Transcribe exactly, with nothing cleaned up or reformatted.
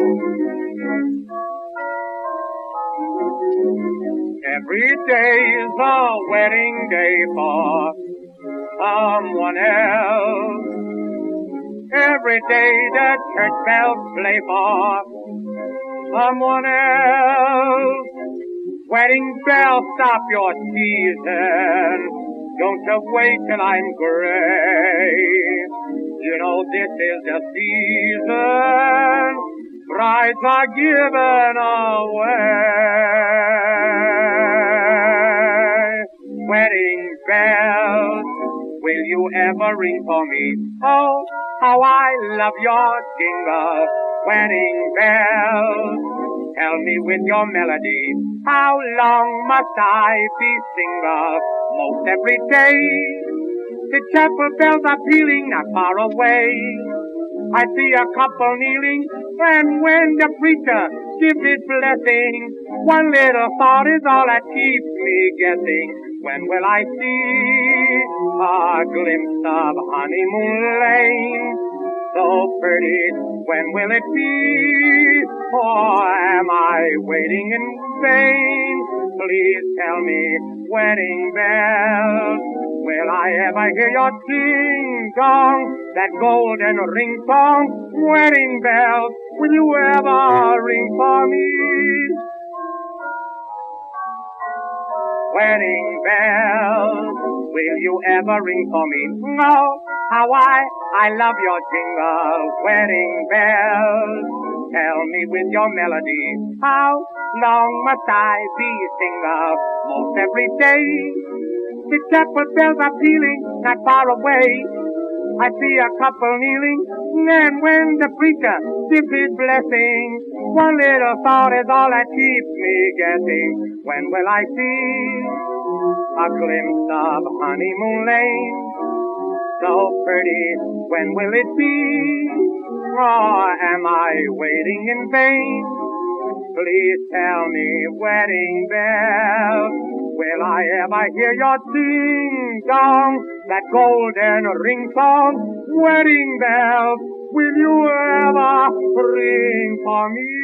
Every day is a wedding day for someone else. Every day the church bells play for someone else. Wedding bells, stop your teasing. Don't you wait till I'm gray. You know this is the season brides are given away. Wedding bells, will you ever ring for me? Oh, how I love your jingle. Wedding bells, tell me with your melody, how long must I be single? Most every day, the chapel bells are pealing not far away. I see a couple kneeling, and when the preacher gives his blessing, one little thought is all that keeps me guessing. When will I see a glimpse of honeymoon lane? So pretty, when will it be? Or am I waiting in vain? Please tell me, wedding bells, will I ever hear your ding-dong, that golden ring song? Wedding bells, will you ever ring for me? Wedding bells, will you ever ring for me? No, how I, I love your jingle. Wedding bells, tell me with your melody, how long must I be single? Most every day, the chapel bells are pealing not far away. I see a couple kneeling, and when the preacher gives his blessing, one little thought is all that keeps me guessing. When will I see a glimpse of honeymoon lane? So pretty, when will it be? Or am I waiting in vain? Please tell me, wedding bells, will I ever hear your ding-dong, that golden ring song? Wedding bells, will you ever ring for me?